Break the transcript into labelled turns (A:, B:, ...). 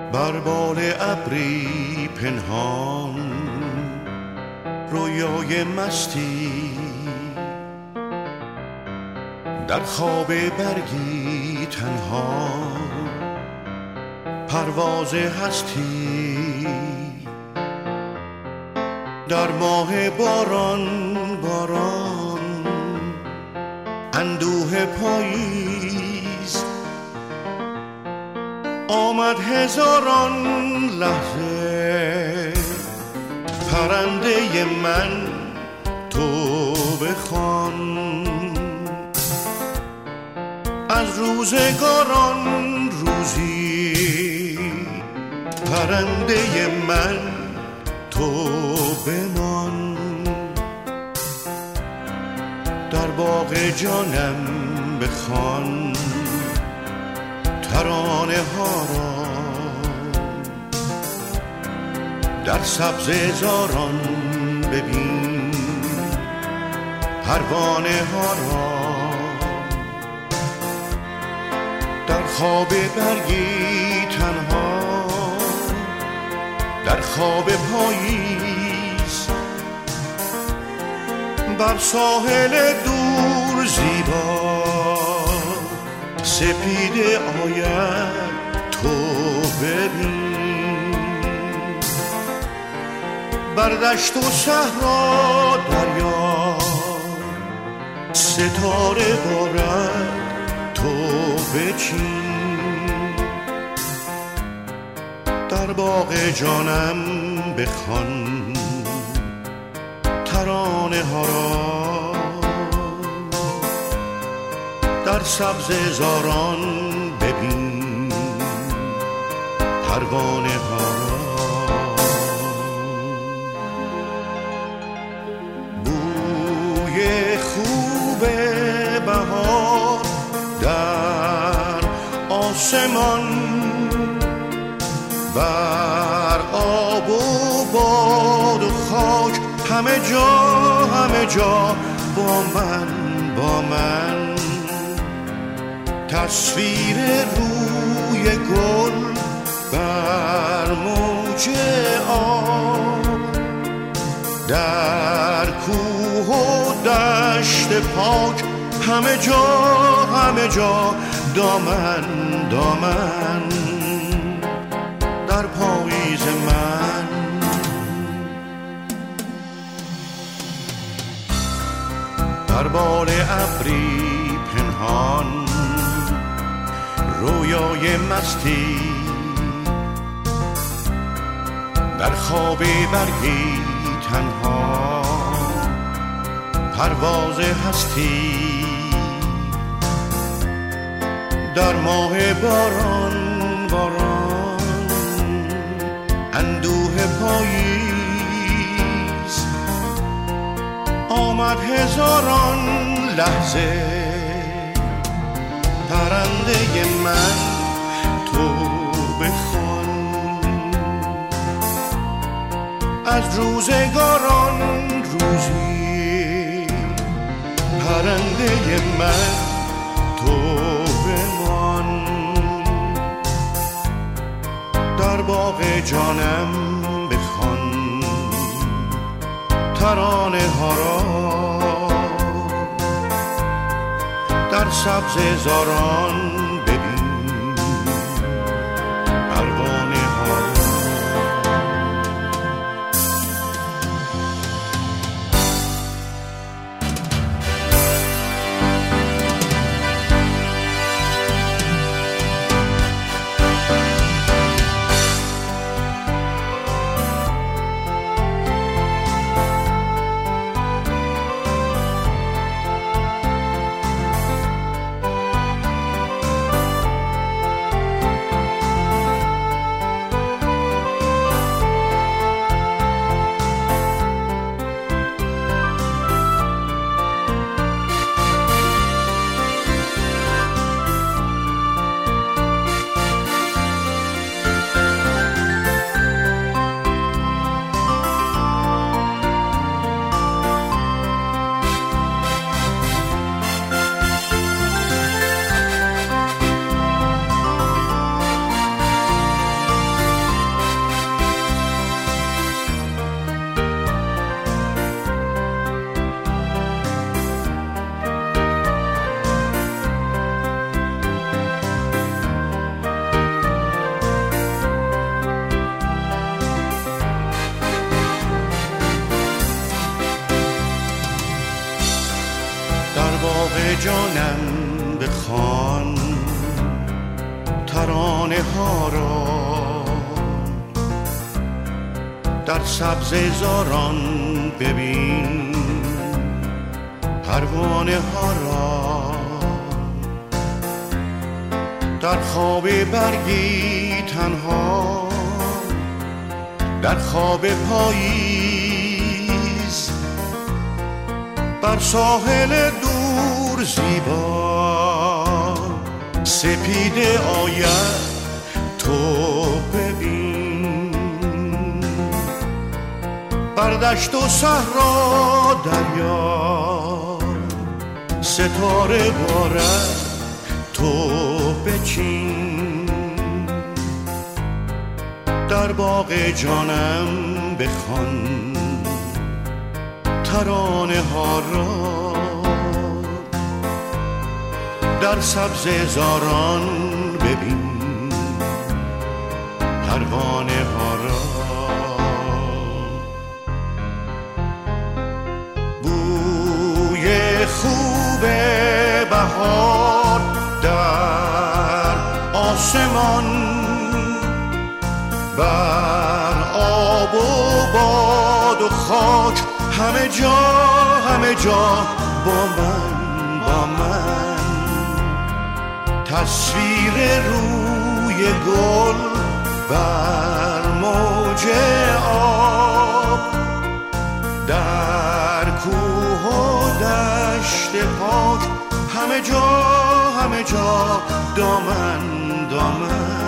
A: بر بال ابری پنهان رویای مستی، در خواب برگی تنها پرواز هستی، در ماه باران باران اندوه پاییز، آمد هزاران لحظه پرنده من تو بخوان، از روزگاران روزی پرنده من تو بمان، در باغ جانم بخوان ترانه ها را، در سبز زاران ببین پروانه ها را، در خواب برگی تنها در خواب پاییز، بر ساحل دور زیبا سپیده آید تو ببین، بر دشت و صحرا دریا ستاره بارد تو بچین، در باغ جانم بخوان ترانه ها را، در سبز زاران ببین پروانه ها را، بوی خوب بهار در آسمان، بر آب و باد و خاک همه جا با من تصویر روی گل بر موج آب، در کوه و دشت پاک همه جا دامن در پاییز من، در بال ابری پنهان رویای مستی، در خواب برگی تنها پرواز هستی، در ماه باران اندوه پاییز، آمد هزاران لحظه پرنده من تو بخوان، از روزگاران روزی پرنده من تو بمان، در باغ جانم بخوان ترانه ها را، در سبز زاران ببین پروانه ها را. جانم بخوان ترانه ها را، در سبز زاران ببین پروانه ها را، در خواب برگی تنها، در خواب پاییز، بر ساحل دور زیبا سپیده آید تو ببین، بر دشت و صحرا دریا ستاره بارد تو بچین، در باغ جانم بخوان ترانه ها را، در سبز زاران ببین پروانه ها را. بوی خوب بهار در آسمان، بر آب و باد و خاک، همه جا با من تصویر روی گل بر موج آب، در کوه و دشت پاک، همه جا دامن